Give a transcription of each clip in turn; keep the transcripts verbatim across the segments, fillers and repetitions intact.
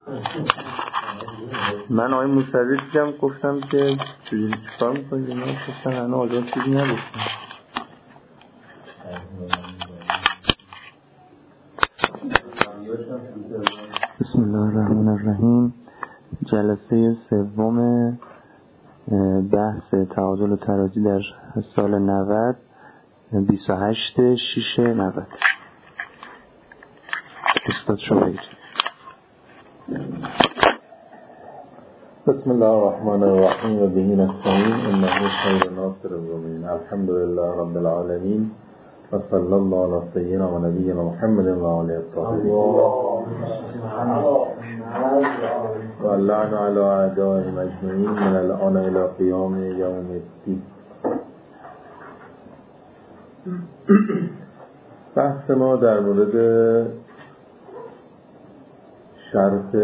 من آقای موسوی دیدم گفتم که چجوری چیکار می‌کنید؟ اینا گفتن هنوز آجان چیزی نگفتم. بسم الله الرحمن الرحیم. جلسه سوم بحث تعادل و ترازی در سال نود، بیست و هشت شش نود. استاد شوید. بسم الله الرحمن الرحیم و به نستعین انه خیر ناصر المؤمنین. الحمد لله رب العالمین و صلی الله علی سیدنا و نبینا محمد و آله الطاهرین و اللعن علی اعدائهم اجمعین من الان الی قیام یوم الدین. بحث ما در مورد شرط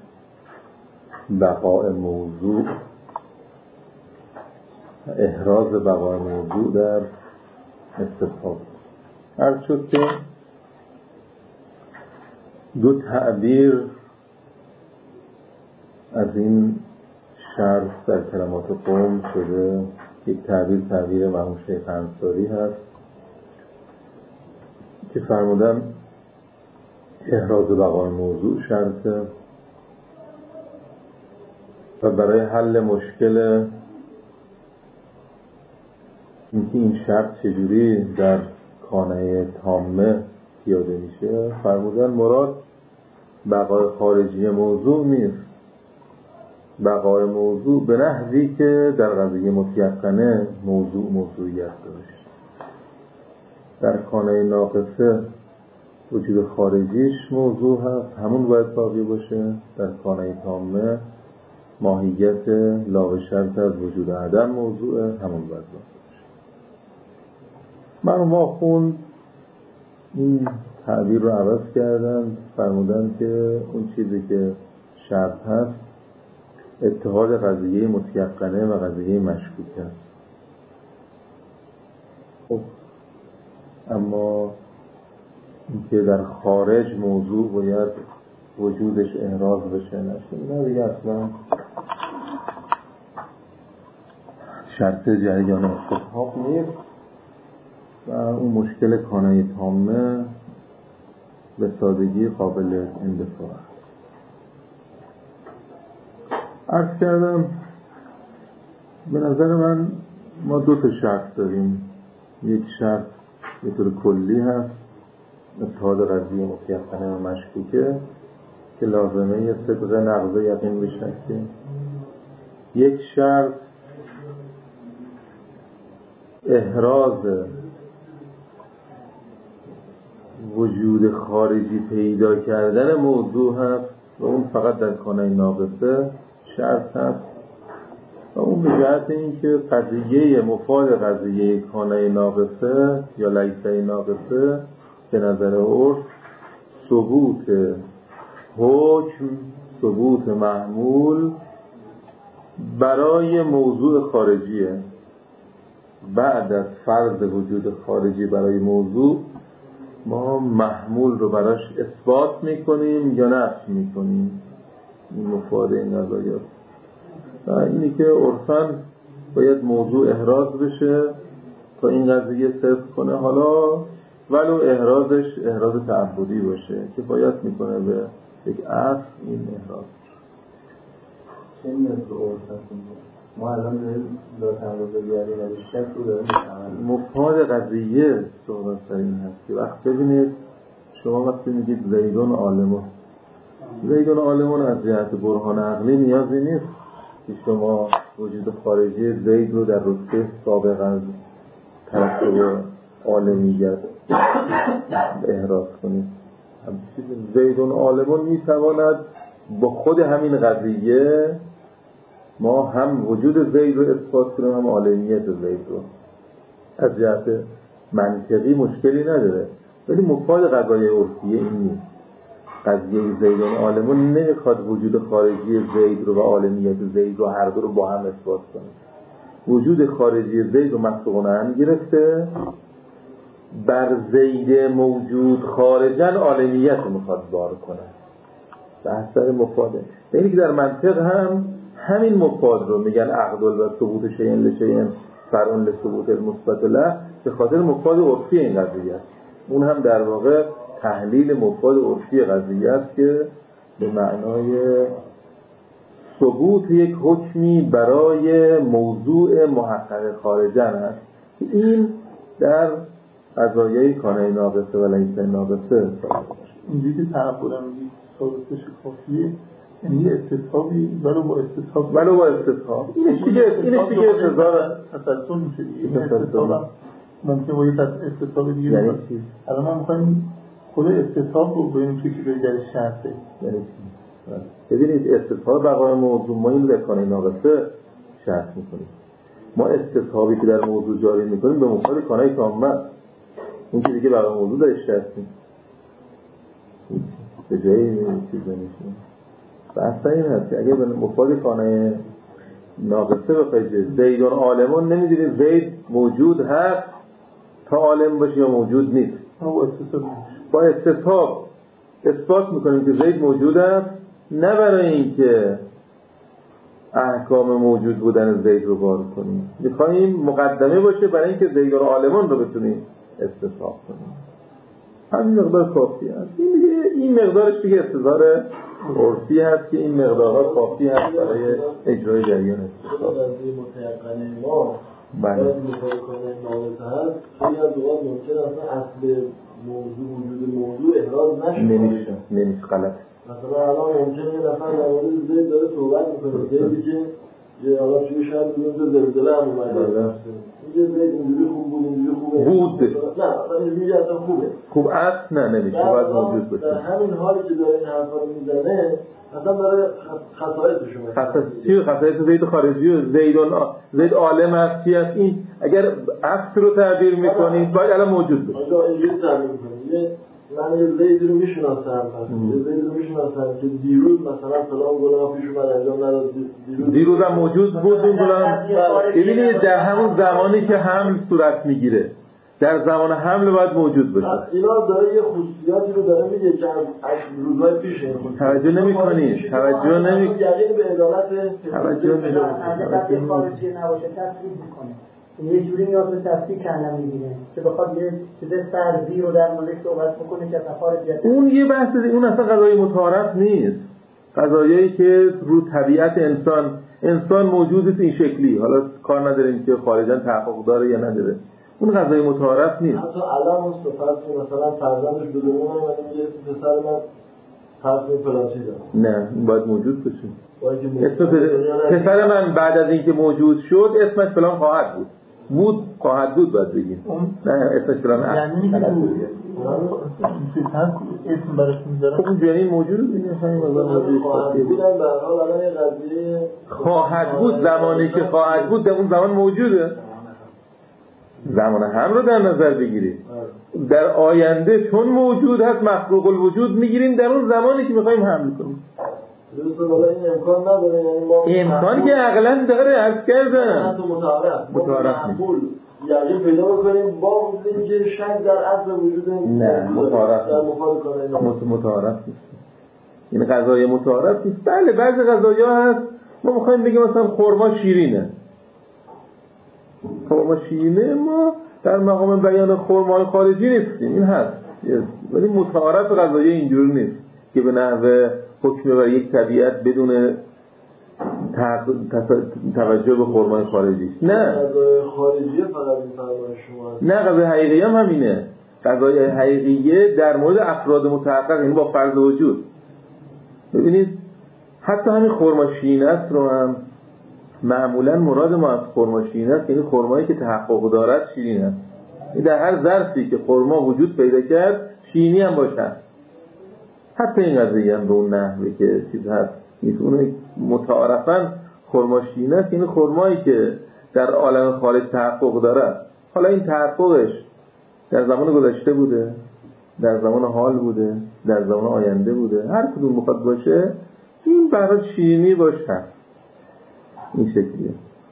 بقاء موضوع، احراز بقاء موضوع در استفهام. عرض شد که دو تعبیر از این شرط در کلمات قوم شده. یک تعبیر تعبیر مرحوم شیخ انصاری هست که فرمودن احراز بقاء موضوع شرطه و برای حل مشکل اینکه این شرط چجوری در کانه تامه پیاده میشه، فرمودن مراد بقای خارجی موضوع نیست. بقای موضوع به نحوی که در قضیه متیقنه موضوع موضوعیت داشت. در کانه ناقصه وجود خارجیش موضوع هست، همون باید باقی باشه. در کانه تامه ماهیت لا به شرط از وجود عدم موضوعه، همون باید باشه. من ما خوند این تعبیر رو عوض کردن، فرمودن که اون چیزی که شرط هست اتحاد قضیه متیقنه و قضیه مشکوک است. خب اما اینکه در خارج موضوع باید وجودش احراز بشه نشه، نه دیگه اصلا شرط جریان استفهام نیست و اون مشکل کانه تامه به سادگی قابل اندفاع است. عرض کردم به نظر من ما دو تا شرط داریم. یک شرط به طور کلی هست، اتحاد قضیه متیقنه و مشکوکه که لازمه صدق نقض یقین بشه. یک شرط احراز وجود خارجی پیدا کردن موضوع هست و اون فقط در کانه ناقصه شرط هست و اون به جهت این که قضیه مفاد قضیه کانه ناقصه یا لیسه ناقصه به نظر عرف ثبوت حکم، ثبوت محمول برای موضوع خارجیه. بعد از فرض وجود خارجی برای موضوع ما محمول رو براش اثبات میکنیم یا نفی میکنیم. این مفاد این نظریات و اینی که عرفاً باید موضوع احراز بشه تا این قضیه صرف کنه، حالا ولو احرازش احراز تعبدی باشه که باید میکنه به یک اصل این احراز. چه میاد به عرفاً؟ ما الان داریم لا تعارضیاری و شک رو داریم می‌فهمیم. مفاد قضیه صحبت سر این هست که وقت ببینید شما وقتی میگید زیدون عالمون، زیدون عالمون از جهت برهان عقلی نیازی نیست که شما وجود خارجی زید رو در رتبه سابق از ترتب عالمیت احراز کنید. زیدون عالمون میتواند با خود همین قضیه ما هم وجود زید رو اثبات کنیم هم عالمیت زید رو. از جهت منطقی مشکلی نداره، ولی مفاد قضایه عرفیه این نیست. قضیه زیدون عالمون نمیخواد وجود خارجی زید رو و عالمیت زید رو هر دو رو با هم اثبات کنیم. وجود خارجی زید رو مطلقانه هم گرفته، بر زید موجود خارجن عالمیت رو میخواد بار کنه. بحث سر مفاده. یعنی که در منطق هم همین مفاد رو میگن عقد و ثبوت شیء لشیء فرع لثبوت المثبت له، به خاطر مفاد عرفی این قضیه است. اون هم در واقع تحلیل مفاد عرفی قضیه است که به معنای ثبوت یک حکمی برای موضوع محقق خارجن است. این در قضایای کانه ناقصه و لیس ناقصه اینجوری که تعبیرم میگی ثابتش کافیه، یعنی استصحابی ولو با استصحاب ولو با استصحاب اینش دیگه اینش دیگه انتظار تسلسل میشه دیگه. استصحاب ممکن باید استصحاب دیگه یعنی باشه. چی؟ الان ما میخوایم خود استصحاب رو ببینیم چه چیزی در شرطه. یعنی چی؟ ببینید استصحاب بقای موضوع ما این در کانه ناقصه شرط میکنیم. ما استصحابی که در موضوع جاری میکنیم به مفاد کانه تامه، اون چیزی که بقای موضوع در شرط میکنیم به جایی چیزا میشه. بحث این هست که اگه به مفاد کانه ناقصه بخواید زیدون عالمون، نمیدونید زید موجود هست تا عالم باشه یا موجود نیست. با استصحاب اثبات میکنیم که زید موجود است، نه برای اینکه احکام موجود بودن زید رو بار کنیم، میخوایم مقدمه باشه برای اینکه زیدون عالمون رو بتونیم استصحاب کنیم. همین مقدار کافی هست. این دیگه این مقدارش دیگه استظهار عرفی هست که این مقدارها کافی هست برای اجرای جریان استصحاب. متيقن ما بله. متيقن ناقص هست. خیلی از اوقات ممکن اصلا اصل موضوع وجود موضوع احراز نشه. نمیشه نمیشه غلط. مثلا الان ممکنه یه نفر در مورد زید داره صحبت میکنه، زیدی که یه حالا توی شهر بودیم که زلزله هم اومده. میگه زید اینجوری خوب بود اینجوری خوبه. بود. نه اصلا میگه اصلا خوبه. خوب اصل نه نمیشه باید موجود باشه. در همین حالی که داره این حرفا رو میزنه اصلا داره خصائصش رو خصائص چی؟ خصائص زید خارجی و زیدون زید عالم است چی است؟ این اگر اصل رو تعبیر میکنید باید الان موجود باشه. آقا اینجوری تعبیر میکنید من یه زید رو میشناسم، یه زید رو میشناسم که دیروز مثلا فلان گناه پیش اومد انجام نداد، دیروز دیروز هم موجود بود اون گناه. ببینید در همون زمانی که حمل صورت میگیره، در زمان حمل باید موجود باشه. اینا داره یه خصوصیاتی رو داره میگه که از روزهای پیش این خصوصیات توجه نمی‌کنید، توجه نمی‌کنید. یقین به عدالت توجه نمی‌کنید. اگه خارجی نباشه تصریح میکنه. یه جوری نیاز به تصریح کردن میگیره که بخواد یه چیز فرضی رو در موردش صحبت بکنه که خارجیت. اون یه بحث دیگه، اون اصلا قضایی متعارف نیست. قضایایی که رو طبیعت انسان انسان موجود است این شکلی، حالا کار نداریم که خارجاً تحقق داره یا نداره. اون قضایی متعارف نیست. حتی الان مستفاد که مثلا فرزندش به دنیا اومده میگه اسم پسر من حرف فلان چیزه. نه این باید موجود باشه. اسم پسر من بعد از اینکه موجود شد اسمش فلان خواهد بود. بود خواهد بود باید بگیم. نه اسمش فلان یعنی اسم براش میذارن. خب یعنی موجود دیگه همین مقدار موجود بودن به هر حال الان یه قضیه خواهد بود. زمانی که خواهد بود در اون زمان موجوده. زمان هم رو در نظر بگیرید. در آینده چون موجود هست مخلوق الوجود میگیریم در اون زمانی که میخوایم حمل کنیم. درسته والا این امکان نداره، یعنی ما امکان که عقلاً داره عرض کردم متعارف متعارف نیست. یعنی پیدا بکنیم با وجود اینکه شک در اصل وجود نه متعارف نیست. متعارف نیست. این قضایه متعارف نیست. بله بعضی قضایا هست ما میخوایم بگیم مثلا خرما شیرینه. خرما شیرینه ما در مقام بیان خرمای خارجی نیستیم، این هست. ولی متعارف قضایه اینجوری نیست که به نحوه حکم بر یک طبیعت بدون توجه به خرمای خارجی. نه قضای خارجی فقط میفرمایید شما. نه قضای حقیقی هم همینه. قضای حقیقیه در مورد افراد متحقق، یعنی با فرض وجود. ببینید حتی همین خرما شیرین است رو هم معمولا مراد ما از خرما شیرین است، یعنی خرمایی که تحقق دارد شیرین است. در هر ظرفی که خرما وجود پیدا کرد شیرینی هم باشه. حتی این قضیه هم به اون نحوه که چیز هست نیست. اون متعارفاً خرما شیرین است، یعنی خرمایی که در عالم خارج تحقق دارد. حالا این تحققش در زمان گذشته بوده، در زمان حال بوده، در زمان آینده بوده، هر کدوم مخاطب باشه این برای شیرینی باشه. این شکلیه.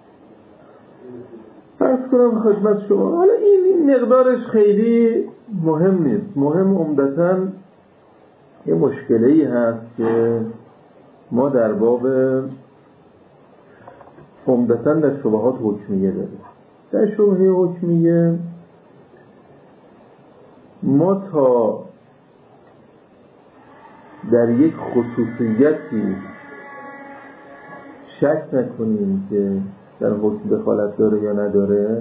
فرض کنم خدمت شما حالا این مقدارش خیلی مهم نیست. مهم عمدتاً یه مشکلی هست که ما در باب عمدتاً در شبهات حکمیه داریم. در شبهه حکمیه ما تا در یک خصوصیتی شک نکنیم که در حکم دخالت داره یا نداره،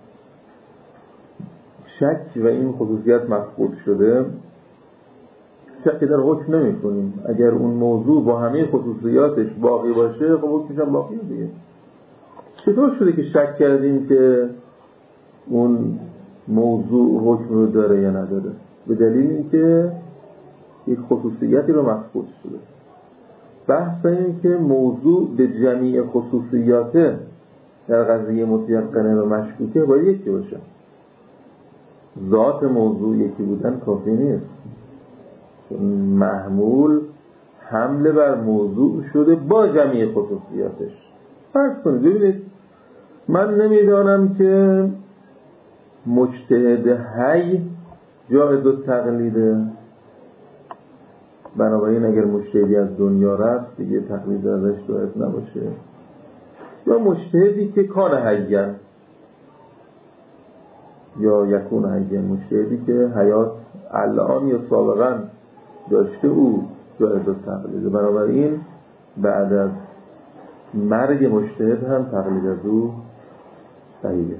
شک و این خصوصیت مفقود شده، شکی در حکم نمی کنیم. اگر اون موضوع با همه خصوصیاتش باقی باشه، خب حکمش هم باقی دیگه. چطور شده که شک کردیم که اون موضوع حکم رو داره یا نداره؟ به دلیل اینکه یک خصوصیتی رو مفقود شده. بحث این که موضوع به جمیع خصوصیات در قضیه متیقنه و مشکوکه باید یکی باشه. ذات موضوع یکی بودن کافی نیست. محمول حمله بر موضوع شده با جمیع خصوصیاتش. فرض کنید ببینید من نمیدانم که مجتهد حی جایز التقلیده، بنابراین اگر مجتهدی از دنیا رفت دیگه تقلید ازش جایز نباشه. یا مجتهدی که کان حی‌اً یا یکون حی‌اً، مجتهدی که حیات الان یا سابقاً داشته او جایز التقلیده، بنابراین بعد از مرگ مجتهد هم تقلید از او صحیحه.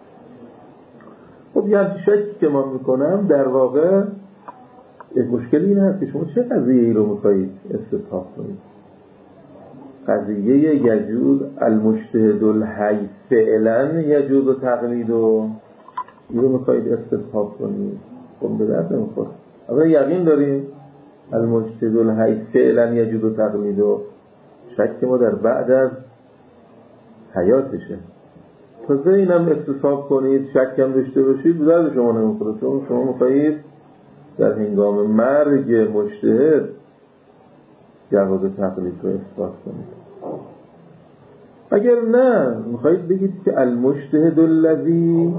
خب یه همچی شکی که من میکنم در واقع مشکل این هست که شما چه قضیه ای رو میخواهید استصحاب کنید؟ قضیه یجوز المجتهد الحی فعلا یجوز تقلید و این رو میخواهید استصحاب کنید؟ خب به درد نمیخوره. اما یقین داریم المجتهد الحی فعلا یجوز تقلید و شک ما در بعد از حیاتشه. تازه اینم استصحاب کنید، شک هم داشته باشید، به درد شما نمیخوره، چون شما میخواهید در هنگام مرگ مجتهد جواز تقلید رو اثبات کنید. اگر نه میخواهید بگید که المجتهد الذی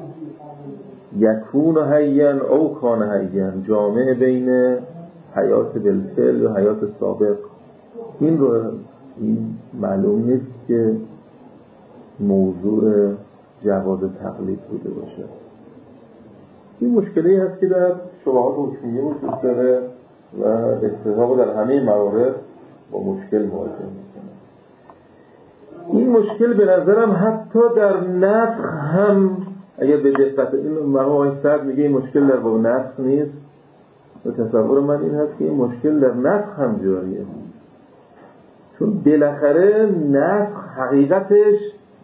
یکون حیاً او کان حیاً، جامع بین حیات بالفعل و حیات سابق، این رو این معلوم نیست که موضوع جواز تقلید بوده باشه. این مشکلی هست که در شبهات حکمیه وجود داره و استثناء در همه موارد با مشکل مواجه میکنه. این مشکل به نظرم حتی در نسخ هم اگر به دقت این مقام سرد میگه این مشکل در باب نسخ نیست، و تصور من این هست که این مشکل در نسخ هم جاریه، چون بالاخره نسخ حقیقتش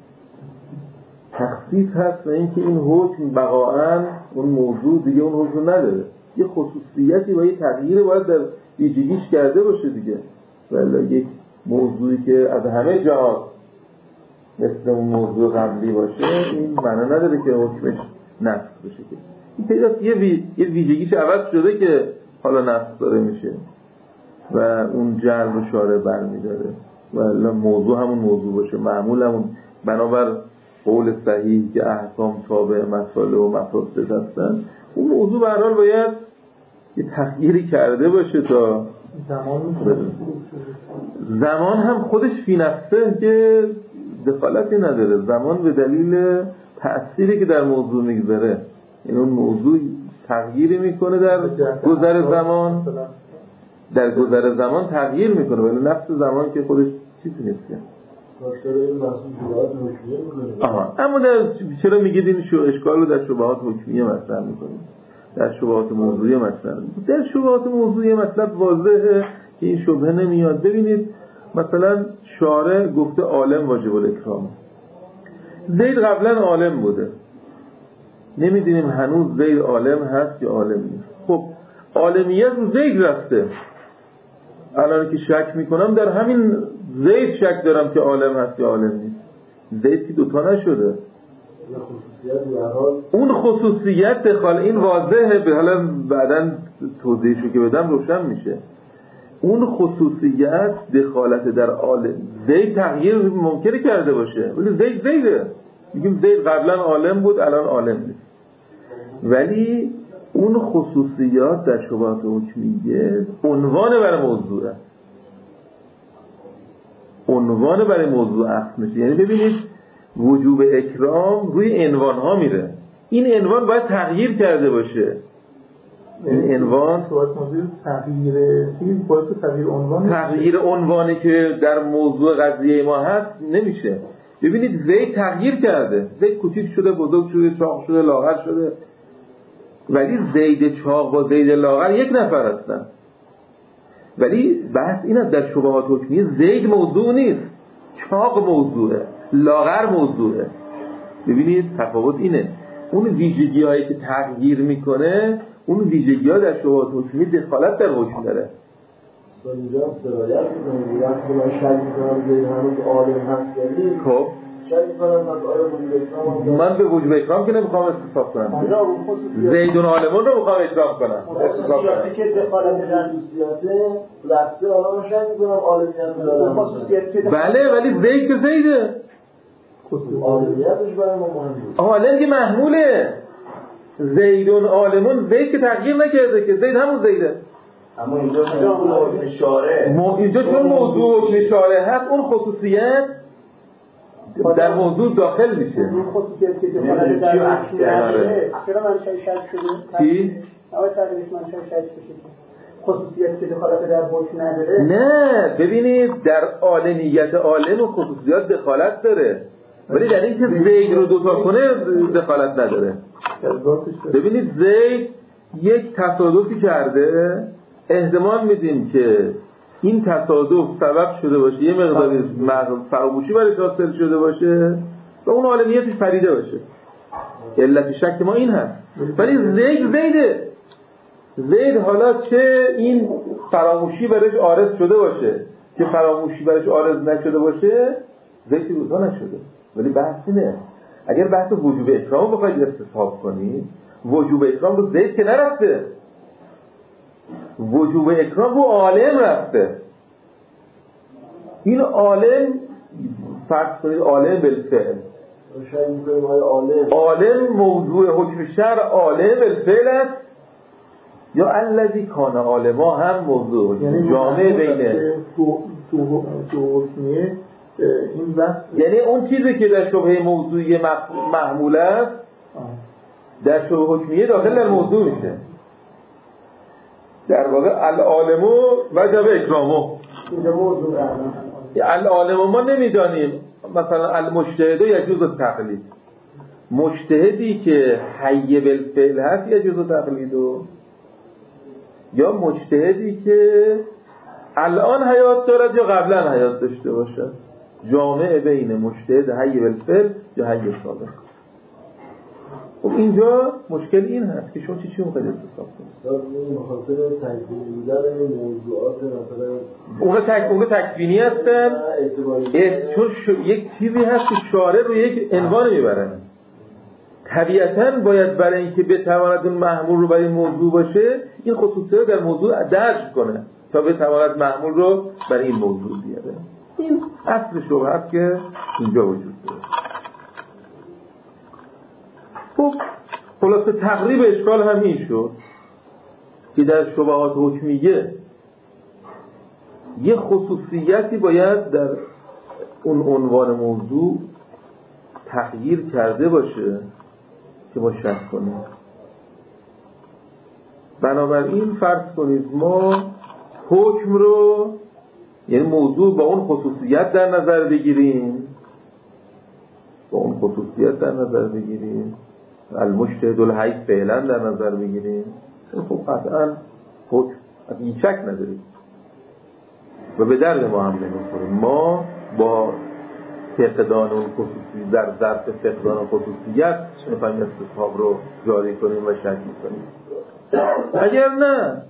تخصیص هست و اینکه این حکم بقاءً اون موضوع دیگه اون حکم نداره، یه خصوصیتی و یه تغییر باید در ویژگیش کرده باشه دیگه. ولی یک موضوعی که از همه جهات مثل اون موضوع قبلی باشه این معنی نداره که حکمش نسخ بشه. که این پیداست یه, وی... یه ویژگیش عوض شده که حالا نسخ داره میشه و اون جلب و شارع برمیداره و موضوع همون موضوع باشه، معمول همون. بنابر قول صحیح که احکام تابع مسائل و مفاسد هستن، اون موضوع به هر حال باید یه تغییری کرده باشه تا زمان زمان هم خودش فی نفسه که دخالتی نداره. زمان به دلیل تأثیری که در موضوع میگذاره، این اون موضوع تغییری میکنه در گذر زمان، در گذر زمان تغییر میکنه، ولی نفس زمان که خودش چیزی نیست. آها، اما در چرا میگید این شو اشکال رو در شبهات حکمیه مطرح میکنید؟ در شبهات موضوعی مطرح میکنید. در شبهات موضوعی مطلب واضحه که این شبهه نمیاد. ببینید مثلا شارع گفته عالم واجب الاکرام، زید قبلا عالم بوده، نمیدونیم هنوز زید عالم هست یا عالم نیست. خب عالمیت رو زید رفته، الان که شک میکنم در همین زید شک دارم که عالم هست یا عالم نیست. زید که دوتا نشده، اون خصوصیت دخال این واضحه، به حالا بعداً توضیحشو که بدم روشن میشه. اون خصوصیت دخالت در عالم زید تغییر ممکنه کرده باشه، ولی زید زیده. میگیم زید قبلا عالم بود الان عالم نیست، ولی اون خصوصیات در شبهات حکمیه عنوان برای موضوعه، عنوان برای موضوع اخذ میشه. یعنی ببینید وجوب اکرام روی عنوان ها میره، این عنوان باید تغییر کرده باشه. این عنوان تغییر چیز باید تغییر عنوان، تغییر عنوانی که در موضوع قضیه ما هست نمیشه. ببینید زید تغییر کرده، زید کوچیک شده، بزرگ شده، چاق شده، لاغر شده، ولی زید چاق با زید لاغر یک نفر هستن. ولی بحث این است در شبهات حکمیه زید موضوع نیست، چاق موضوعه، لاغر موضوعه. ببینید تفاوت اینه. اون ویژگی هایی که تغییر میکنه، اون ویژگی ها در شبهات حکمیه دخالت در حکم داره. اینجا سرایت میکنم وقتی من شک میکنم زید هنوز عالم هست، یعنی خب شک میکنم از آیا وجوب اکرام، من به وجوب اکرام که نمیخوام استثاب کنم، زیدون عالمون رو میخوام اکرام کنم. خصوصیاتی که دخالت در خصوصیاته رفته، حالا من شک میکنم عالمیت دارم. بله ولی زید که زیده، عالمیتش برای ما مهم بود. عالم که محموله، زیدون عالمون زید که تغییر نکرده که زید همون زیده. اما اینجا موضوع اشاره مو... اینجا چون موضوع اشاره هست اون خصوصیت در موضوع داخل میشه. اون خصوصیت که دخالت در حکم نداره، چرا من شک شده؟ چی؟ آقای تقریبش من شک بشه خصوصیت که دخالت در حکم نداره. نه ببینید در عالمیت عالم و خصوصیات دخالت داره، ولی در این که زید رو دوتا کنه دخالت نداره. ببینید زید یک تصادفی کرده، احتمال میدیم که این تصادف سبب شده باشه یه مقداری فراموشی برایش حاصل شده باشه و اون عالمیتش پریده باشه. علت شک ما این هست. ولی زید زیده، زید حالا چه این فراموشی برایش عارض شده باشه که فراموشی برایش عارض نشده باشه، زید روزا نشده. ولی بحث اینه اگر بحث وجوب اکرام بخواید استصحاب کنید، وجوب اکرام رو زید که نرفته، وجوب اکرام رو عالم رفته. این عالم فرض کنید عالم بالفعل، عالم موضوع حکم شرع عالم بالفعل است، یا الذی کان عالما هم موضوع یعنی جامع بینه تو تو تو حکمیه این بحث، یعنی اون چیزی که در شبهه موضوعی محمول است در شبهه حکمیه داخل در موضوع میشه. در واقع العالمو وجب اکرامو، اینجا موضوع العالمو ما نمیدانیم. مثلا المجتهد یجوز التقلید، مجتهدی که حی بالفعل هست یجوز التقلید، یا مجتهدی که الان حیات دارد یا قبلا حیات داشته باشد، جامع بین مجتهد حی بالفعل یا حی سابق. خب اینجا مشکل این هست که شما چی چی مخواهید استصحاب کنید؟ مخاطر تکوینی بودن موضوعات مثلا اون تک اون تکوینی هستن، چون ش... یک چیزی هست که شارع رو یک عنوان میبرن. طبیعتاً باید برای اینکه بتواند اون محمول رو برای موضوع باشه این خصوصیات در موضوع درج کنه تا بتواند محمول رو برای این موضوع بیاره. این اصل شبهه است که اینجا وجود داره. خب خلاصه تقریب اشکال هم این شد که در شبهات حکمیه یه خصوصیتی باید در اون عنوان موضوع تغییر کرده باشه که ما شک کنیم. بنابراین فرض کنید ما حکم رو، یعنی موضوع با اون خصوصیت در نظر بگیریم، با اون خصوصیت در نظر بگیریم، المجتهد الحی فعلا در نظر بگیریم، خب قطعا حکم از این شک نداریم و به درد ما هم نمیخوره. ما با فقدان اون خصوصی در ظرف فقدان اون خصوصیت میخوایم استصحاب رو جاری کنیم و شک میکنیم. اگر نه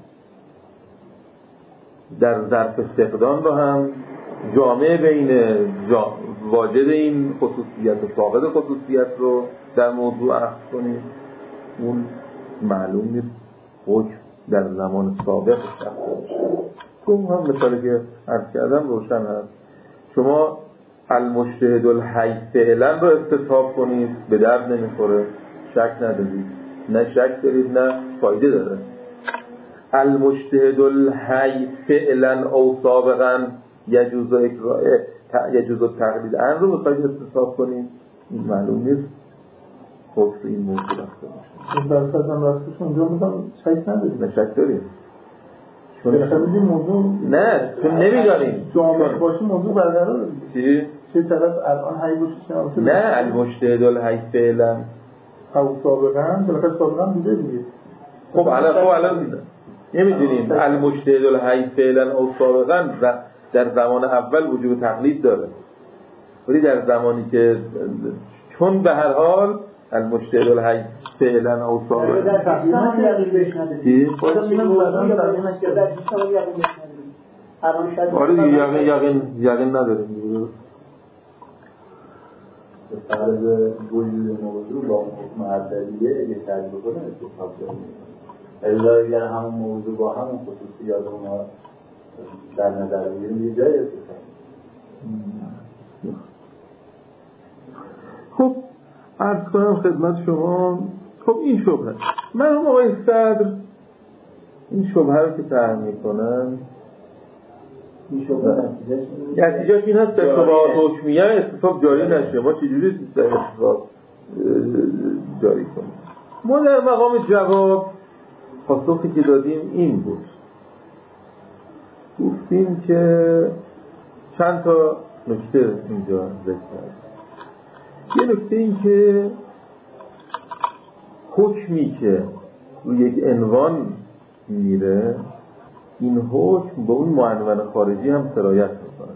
در ظرف فقدان رو هم جامع بین جا... واجد این خصوصیت و فاقد خصوصیت رو در موضوع اخذ کنیم، اون معلوم نیست حکم در زمان سابق شخص باشه. اون هم مثالی که عرض کردم روشن هست. شما المجتهد الحی فعلا رو استصحاب کنید به درد نمیخوره، شک ندارید، نه شک دارید نه فایده داره. المجتهد الحی فعلا او سابقا یجوز اکراه یجوز تقلید ان رو بخواید استصحاب کنیم، این معلوم نیست خب این موضوع رفته باشه. درست هم راستش اونجا میگم شک نداریم. نه شک داریم. چون این موضوع نه چون نمیدانیم جامعه باشه موضوع برقرار چی؟ چه طرف الان حی باشه چه نه المجتهد الحی فعلا او سابقا بالاخره سابقا بوده دیگه. خب الان خب الان نمیدونیم المجتهد الحی فعلا او سابقا در زمان اول وجوب تقلید داره، ولی در زمانی که چون به هر حال المجتهد الحی فعلا او سابقا در تقریبا یقین بهش نداریم. چی؟ آره یقین یقین یقین نداریم. فرض وجود موضوع با حکم اولیه اگه تجربه کنه استصحاب داریم. الا اگر همون موضوع با همون خصوصیات ما در نظر بگیریم یه جای استصحاب. خب عرض کنم خدمت شما، خب این شبهه مرحوم آقای صدر این شبهه رو که طرح میکنن، این شبهه نتیجهش این هست که شبهات حکمیه استصحاب جاری نشه. ما چجوری در استصحاب جاری کنیم؟ ما در مقام جواب پاسخی که دادیم این بود، گفتیم که چند تا نکته اینجا ذکر کردیم. یه نکته این که حکمی که روی یک عنوان میره این حکم به اون معنون خارجی هم سرایت میکنه.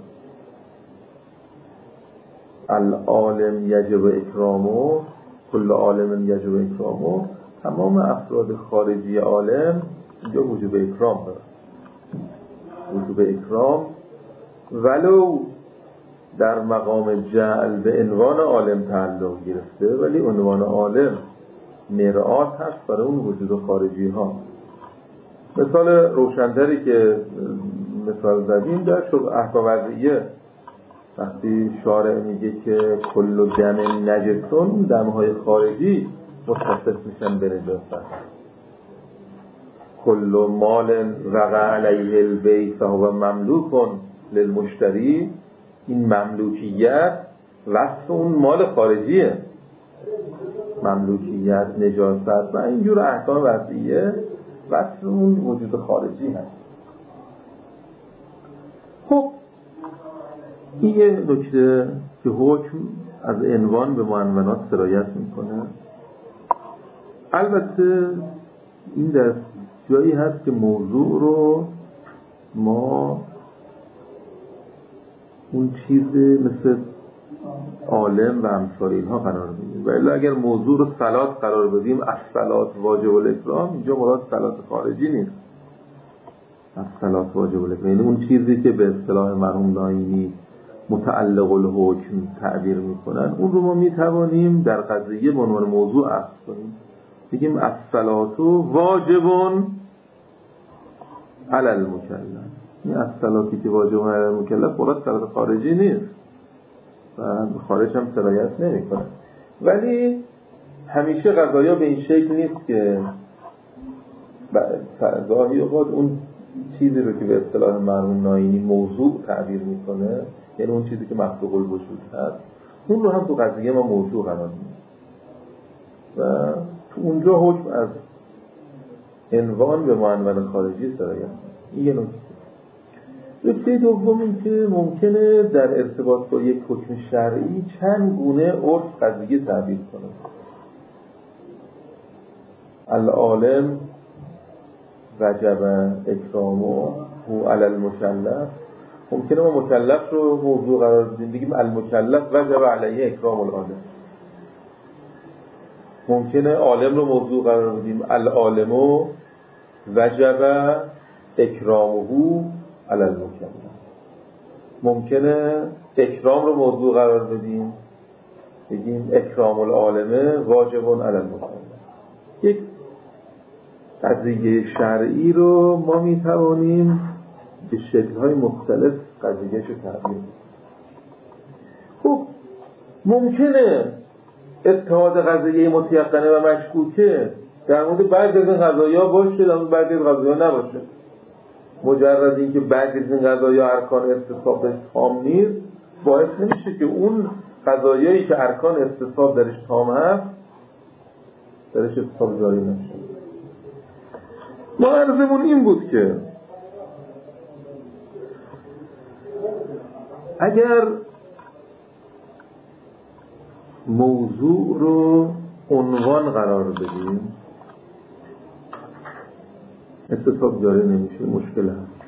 العالم یجب اکرامه، کل عالم یجب اکرامه، تمام افراد خارجی عالم اینجا وجوب اکرام داره. وجوب اکرام ولو در مقام جعل به عنوان عالم تعلق گرفته، ولی عنوان عالم مرآت هست برای اون وجود خارجی ها. مثال روشن‌تری که مثال زدیم در شب احکام وضعیه، وقتی شارع میگه که کل دم نجسون، دمهای خارجی متصف میشن به نجاست. کل مال وقع علیه البیع فهو مملوک للمشتری، این مملوکیت وصف اون مال خارجیه، مملوکیت، نجاست و اینجور احکام وضعیه وصف اون وجود خارجی هست. خب این یه نکته که حکم از عنوان به معنونات سرایت میکنه. البته این در جایی هست که موضوع رو ما اون چیز مثل عالم و امثال اینها قرار بدیم، ولی اگر موضوع رو صلات قرار بدیم، از صلات واجب الاکرام، اینجا مراد صلات خارجی نیست، از صلات واجب الاکرام یعنی اون چیزی که به اصطلاح مرحوم نایمی متعلق الحکم تعبیر میکنن، اون رو ما میتوانیم در قضیه به عنوان موضوع عرض کنیم، بگیم از صلات واجبون علی المکلف. این از صلاتی که واجب علی المکلف مراد صلات خارجی نیست و خارج هم سرایت نمی کنه. ولی همیشه قضایا به این شکل نیست که گاهی اوقات اون چیزی رو که به اصطلاح مرحوم نایینی موضوع تعبیر میکنه، یعنی اون چیزی که مخلوق الوجود هست، اون رو هم تو قضیه ما موضوع قرار میدیم و تو اونجا حکم از عنوان به معنون خارجی سرایت. این یه نکته. نکته دوم این که ممکنه در ارتباط با یک حکم شرعی چند گونه عرف قضیه تعبیر کنه. العالم وجب اکرامه هو علی المکلف، ممکنه ما مکلف رو موضوع قرار بدیم بگیم المکلف وجب علیه اکرام العالم. ممکنه عالم رو موضوع قرار بدیم العالم وجب اکرامه علی المکلف. ممکنه اکرام رو موضوع قرار بدیم بگیم اکرام العالمه واجب علی المکلف. یک قضیه شرعی رو ما میتوانیم به شکل‌های مختلف قضیه‌اش رو تعبیر کنیم. خب ممکنه اتحاد قضیه متیقنه و مشکوکه در مورد بعضی از این قضایا باشه، در مورد بعضی از قضایا نباشه. مجرد اینکه بعضی از این قضایا ارکان استصحاب تام نیست باعث نمیشه که اون قضایایی که ارکان استصحاب درش تام هست درش استصحاب جاری نشه. ما عرضمون این بود که اگر موضوع رو عنوان قرار بدیم استصحاب جاری نمیشه، مشکل هست.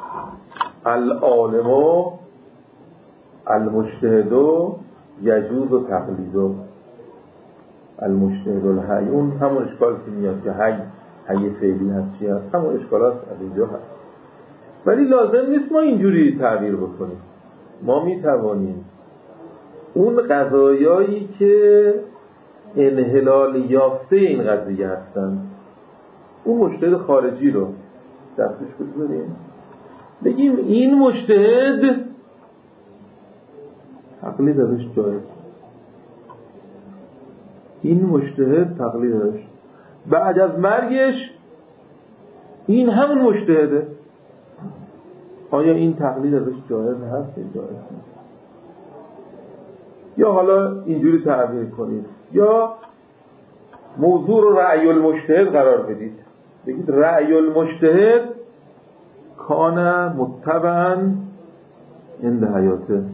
العالم المجتهد یجوز تقلید المجتهد الحی، اون همون اشکال که میاد که حی حی فعلی هست چی هست، همون اشکالات از اینجا هست. ولی لازم نیست ما اینجوری تعبیر بکنیم. ما میتوانیم اون قضایایی که انحلال یافته این قضیه هستن، اون مجتهد خارجی رو دستش بذاریم بگیم این مجتهد تقلید ازش جایز، این مجتهد تقلید ازش بعد از مرگش این همون مجتهده، آیا این تقلید ازش جایز هست یا جایز نیست؟ یا حالا اینجوری تعبیر کنید، یا موضوع رو رأی المجتهد قرار بدید، بگید رأی المجتهد کان متبعا عند حیاته،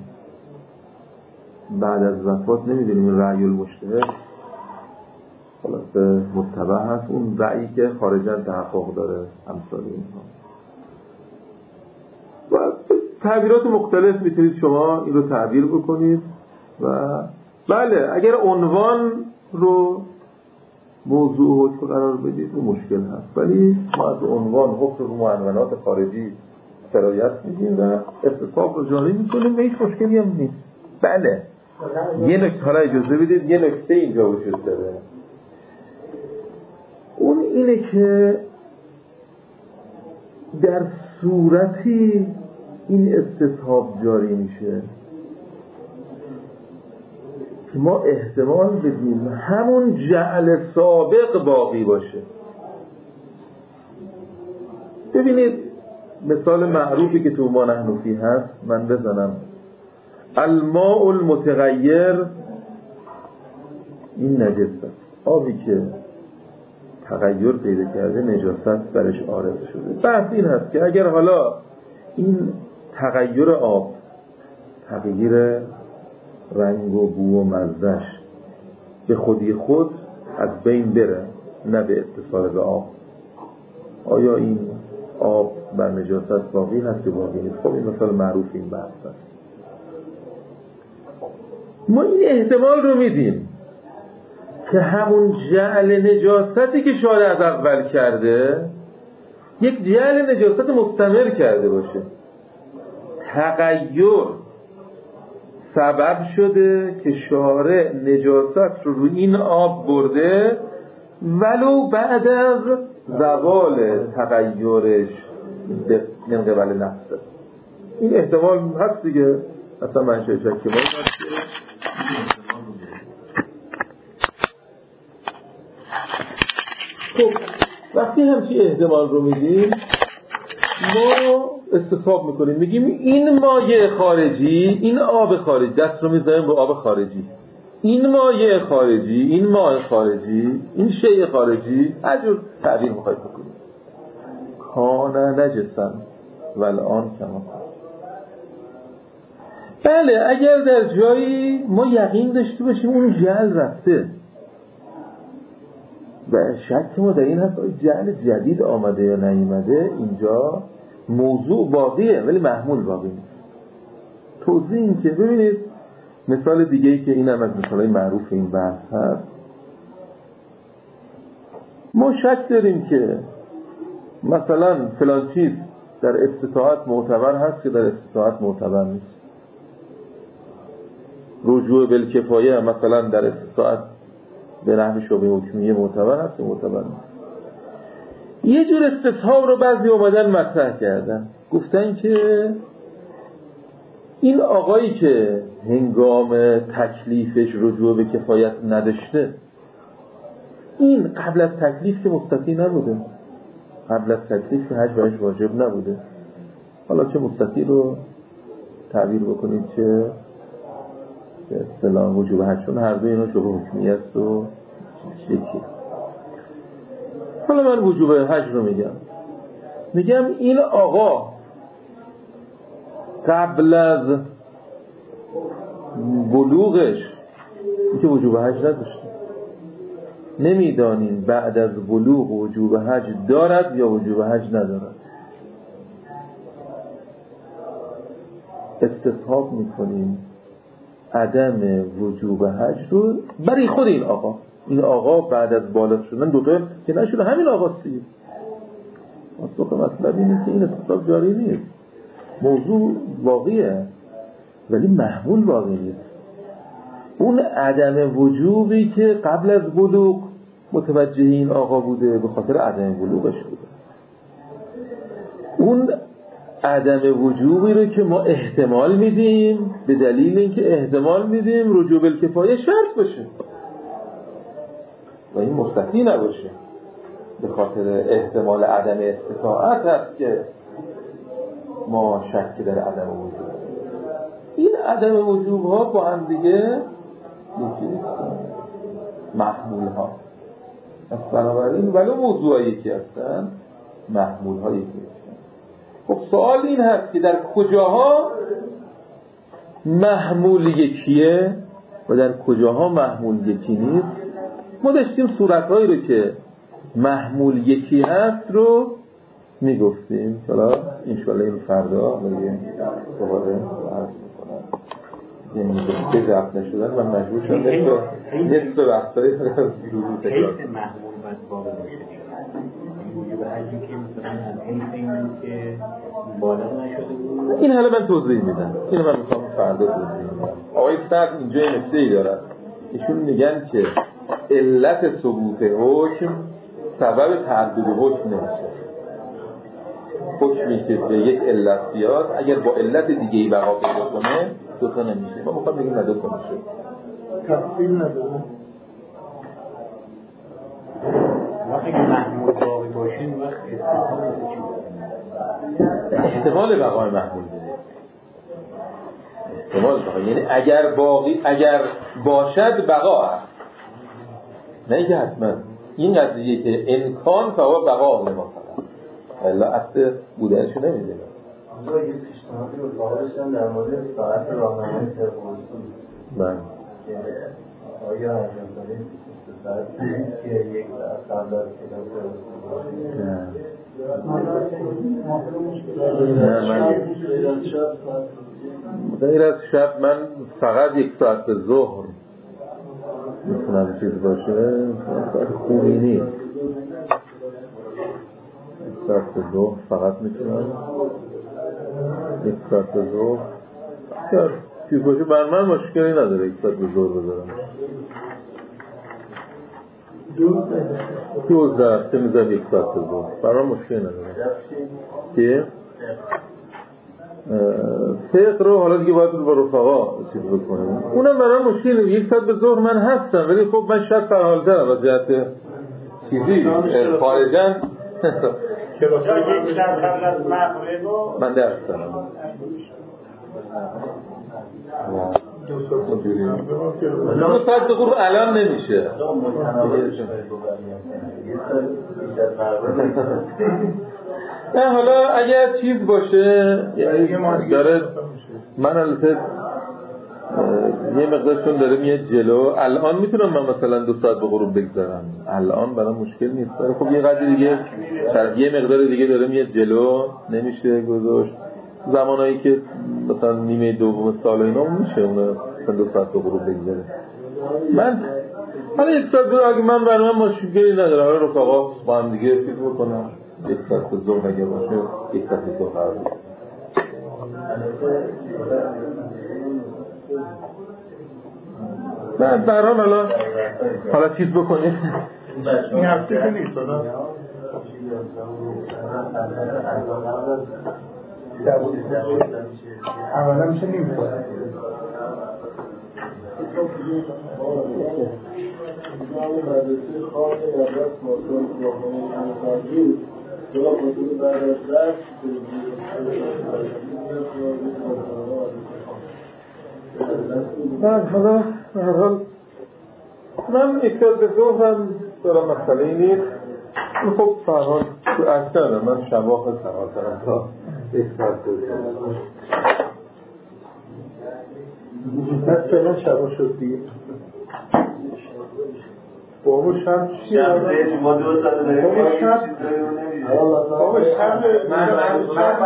بعد از وفات نمیدونیم رأی المجتهد خلاصه متبع هست، اون رأیی که خارجاً تحقق داره، امثال اینها. و تعبیرات مختلف میتونید شما این رو تعبیر بکنید. و بله اگر عنوان رو موضوع حکم قرار بدید اون مشکل هست، ولی ما از عنوان حکم رو معنونات خارجی سرایت میدیم و استصحاب رو جاری میکنیم و هیچ مشکلی هم نیست. بله یه نکته حالا اجازه بدید یه نکته اینجا وجود داره، اون اینه که در صورتی این استصحاب جاری میشه که ما احتمال بدیم همون جعل سابق باقی باشه. ببینید مثال معروفی که تو ما نحنفی هست من بزنم، الماء المتغیر این نجس است، آبی که تغییر پیدا کرده نجاست برش عارض شده. بحث این هست که اگر حالا این تغییر آب تغییر رنگ و بو و مزهش به خودی خود از بین بره نه به اتصال به آب، آیا این آب بر نجاست باقی هست که باقی نیست؟ خب این مثال معروف این بحث هست. ما این احتمال رو میدیم که همون جعل نجاستی که شارع از اول کرده یک جعل نجاست مستمر کرده باشه، تغییر سبب شده که شارع نجاست رو روی این آب برده ولو بعد از زوال تغییرش من قبل نفسه. این احتمال هست دیگه، اصلا منشه شک ما هست. خب وقتی همچی احتمال رو میدیم ما استصحاب میکنیم، میگیم این مایع خارجی، این آب خارجی، دست رو میذاریم به آب خارجی، این مایع خارجی، این ماء خارجی، این شیء خارجی، هر جور تعبیر میخواید بکنید، کان نجسا والآن کما. بله اگر در جایی ما یقین داشته باشیم اون جعل رفته و شک ما در این هست جعل جدید آمده یا نیامده، اینجا موضوع باقیه ولی محمول باقی نیست. توضیح این که ببینید مثال دیگه ای که این هم از مثالای معروف این بحث هست، ما شک داریم که مثلا فلان چیز در استطاعت معتبر هست که در استطاعت معتبر نیست، رجوع بالکفایه مثلا در استطاعت به نحو شبه حکمیه معتبر هست که معتبر نیست. یه جور استصحاب رو بعضی اومدن مطرح کردن، گفتن که این آقایی که هنگام تکلیفش رجوع به کفایت نداشته این قبل از تکلیف که مستطیع نبوده، قبل از تکلیف که حج برش واجب نبوده. حالا چه مستطیع رو تعبیر بکنید چه به اصطلاح وجوب حج، چون هر دو اینا شبه حکمی است و یکی. حالا من وجوب حج رو میگم میگم این آقا قبل از بلوغش این که وجوب حج نداشته، نمیدانیم بعد از بلوغ وجوب حج دارد یا وجوب حج ندارد. استصحاب میکنیم عدم وجوب حج رو برای خود این آقا. این آقا بعد از بالغ شدن دوتا که نشده همین آقا سید اصلا مطلب اینه که این استصحاب جاری نیست، موضوع واقعیه ولی محمول واقعی نیست. اون عدم وجوبی که قبل از بلوغ متوجه این آقا بوده به خاطر عدم بلوغش بوده، اون عدم وجوبی رو که ما احتمال میدیم به دلیل اینکه احتمال میدیم رجوع بالکفایه شرط باشه و این مستثنی نباشه، به خاطر احتمال عدم استطاعت هست که ما شک در عدم وجوب. این عدم وجوب ها با هم دیگه یکی نیستن، محمول ها از بنابراین ولو موضوعی که هستن محمول ها یکی هستن. خب سوال این هست که در کجاها محمول یکیه و در کجاها محمول یکی نیست. ما داشتیم صورتهایی رو که محمول یکی هست رو میگفتیم. حالا انشالله این فردا بگیم دوباره عرض میکنم یعنی که ضبط نشدن من مجبور شدم نصف وقتایی رو روزو تکرار حیث محمول باید واقع باشه وجوب حجی که مثلا از حیث این که بالغ نشده بود. این حالا من توضیح میدم، اینو من میخوام فردا توضیح میدم. آقای فرد اینجا یه نکته‌ای دارد، ایشون میگن که علت ثبوت حکم سبب تعدد حکم نمیشه. حکمی که به یک علت بیاد اگر با علت دیگه ای بقا پیدا کنه دوتا نمیشه. ما میخوام بگیم نه دوتا میشه. تفصیل نداره. وقتی که محمول باقی باشین وقت احتمال بقای محمول بده، احتمال بقای یعنی اگر باقی اگر باشد بقا هست، نه اینکه حتما. این قضیه که امکان فوا بقا ما فقط الا اصل بودنشو نمیده. اونجا یه پیشنهادی رو قابلشن در مورد ساعت راهنمای ترمونیسون من که آیا انجام داریم ساعت که یک ساعت قبل از کلاس غیر از شب من فقط یک ساعت به ظهر میتونم چیز باشه، ساعت خوبی نیست. یک ساعت به ظهر فقط میتونم یک ساعت به ظهر اگر چیز باشه بر من مشکلی نداره یک ساعت به ظهر بذارم. دوز در هفته میذارم یک ساعت به ظهر برای من مشکلی نداره. که فقه رو حالا دیگه باید با رفقا چیز بکنیم، اونم برای مشکل یک ساعت به ظهر من هستم ولی خب من شاید فرحال دارم از جهت چیزی خارجن من درس دارم دو ساعت غروب الان نمیشه. نه حالا اگر چیز باشه یعنی داره من البته یه مقدارشون داره میاد جلو، الان میتونم من مثلا دو ساعت به غروب بگذارم، الان برام مشکل نیست. خب یه قدری دیگه یه مقدار دیگه داره میاد جلو نمیشه گذاشت. زمانایی که مثلا نیمه دوم سال اینا میشه اون مثلا دو ساعت به غروب بگذاره. من حالا یک ساعت دو اگه من برای من مشکلی نداره، حالا رفقا با هم دیگه فکر بکنم یک ساعت به ظهر اگه باشه یک ساعت به ظهر قرار بشه. نه برام حالا حالا چیز بکنید این هفته که نیست دادم اولا میشه نیم نظام مدرسه خاص یادداشت موضوع واقعی انسانی جا خطور بعد از درس من حالا هر حال من اکتاز به ظهرم دارم مسئله ای نیست. خب فرحال تو اکتر من شباه سوال دارم تا اکتاز بزنم بس فعلا شبا شد دیگه. بابا شب چی؟ شب ما دو ساله داریم بابا شب بابا شب من من شب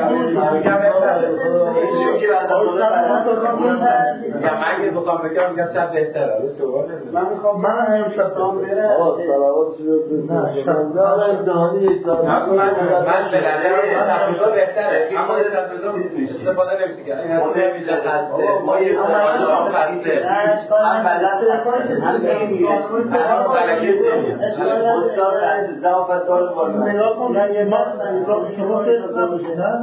من اگه بخوام بگم میگم شب بهتره. من میخوام من هم شب برم. آقا صلوات شد. نه شب نه دهانی یک ساعت. من من به نظر تفریضا بهتره. اما این تفریضا استفاده نمیشه کرد. این هسته میشه هسته. ما یه سوال خریده. هم بلد هم نمیگه. استاد عزیز دعوت دار بالا. نگاه کن من نگاه شما که نه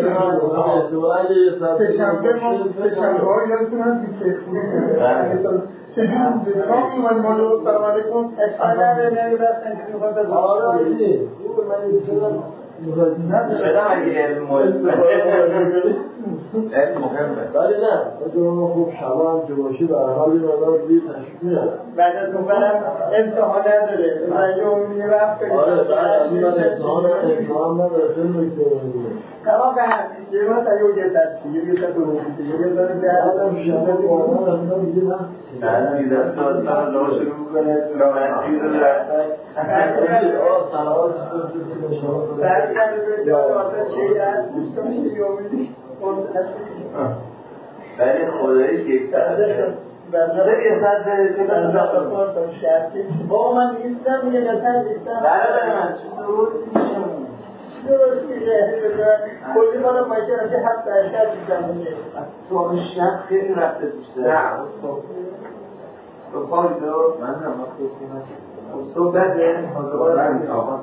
سه‌شنبه ما سه‌شنبه ها یادتون هست که چجوری کام اومد مالو سلام علیکم اشاره نمی‌رسن که می‌خواد بزنه. آره دیگه. خوب من اینجا شدم اگه علم مهمه علم مهمه ولی نه اگه ما خوب شبا هم که باشی به حال این آدم روی تشکیل میاد بعد از اون برم امتحان نداره من یه اونی رفت آره بعد از این من امتحان امتحان نداره خیلی نکته مهمه تمام به هم یه رو تا یه دست یه یه تا رو یه یه داره به آدم شبا که آدم از اینا میگه نه نه دیدم تو از من رو شروع میکنه راحتی رو رفتن آه سلامات بعد کنه به جوازه چی هست دوستان چی امیدی ولی خداییش یک سرده بله یه ساعت بله بله شرطی بابا من نیستم میگه نتن نیستم بله بله من درست میشم درست میشه کلی بالا مایشه رفته هفت اشتر دیدم تو شب خیلی رفته بیشتر نه تو خواهی تو من هم صبح بده حاضر آقا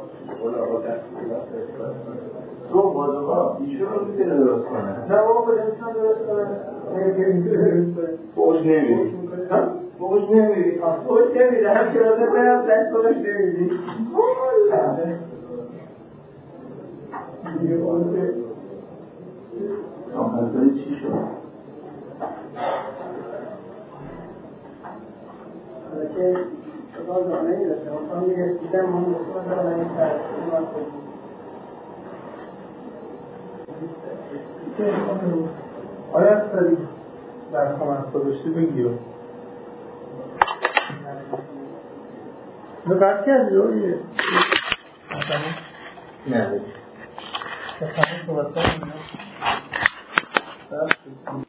صبح بازوها ایشون رو میتونه درست کنه نه بابا به انسان درست کنه فوش نمیری فوش نمیری فوش نمیری هم که رازه برم دست فوش نمیری آخر چی شد؟ که شما زانه نیرسه اصلا میگه دیدم من بسیار دارم این ترسیم آیا از طریق در کامنت داشتی بگیو اینو قرد کردی رو یه نه بگیر مثلا صحبت کنم